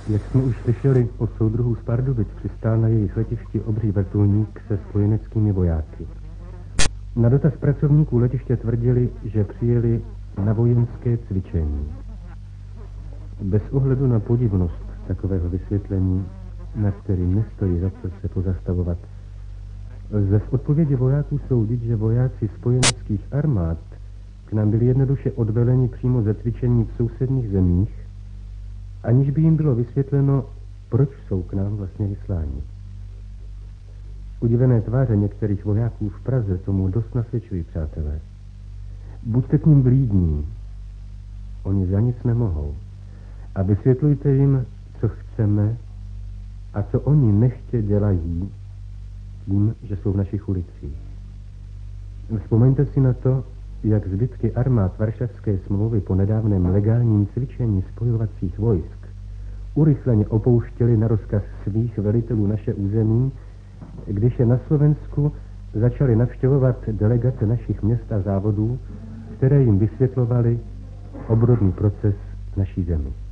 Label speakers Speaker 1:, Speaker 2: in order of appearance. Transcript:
Speaker 1: Jak jsme už slyšeli, od soudruhů z Pardubic přistál na jejich letišti obří vrtulník se spojeneckými vojáky. Na dotaz pracovníků letiště tvrdili, že přijeli na vojenské cvičení. Bez ohledu na podivnost takového vysvětlení, na kterým nestojí za co se pozastavovat, lze z odpovědi vojáků soudit, že vojáci spojeneckých armád k nám byli jednoduše odveleni přímo ze cvičení v sousedních zemích, aniž by jim bylo vysvětleno, proč jsou k nám vlastně vysláni. Udivené tváře některých vojáků v Praze tomu dost nasvědčují, přátelé. Buďte k ním vlídní, oni za nic nemohou. A vysvětlujte jim, co chceme a co oni nechtě dělají tím, že jsou v našich ulicích. Vzpomeňte si na to, jak zbytky armád Varšavské smlouvy po nedávném legálním cvičení spojovacích vojsk urychleně opouštěli na rozkaz svých velitelů naše území, když je na Slovensku začali navštěvovat delegace našich měst a závodů, které jim vysvětlovaly obrodný proces naší zemi.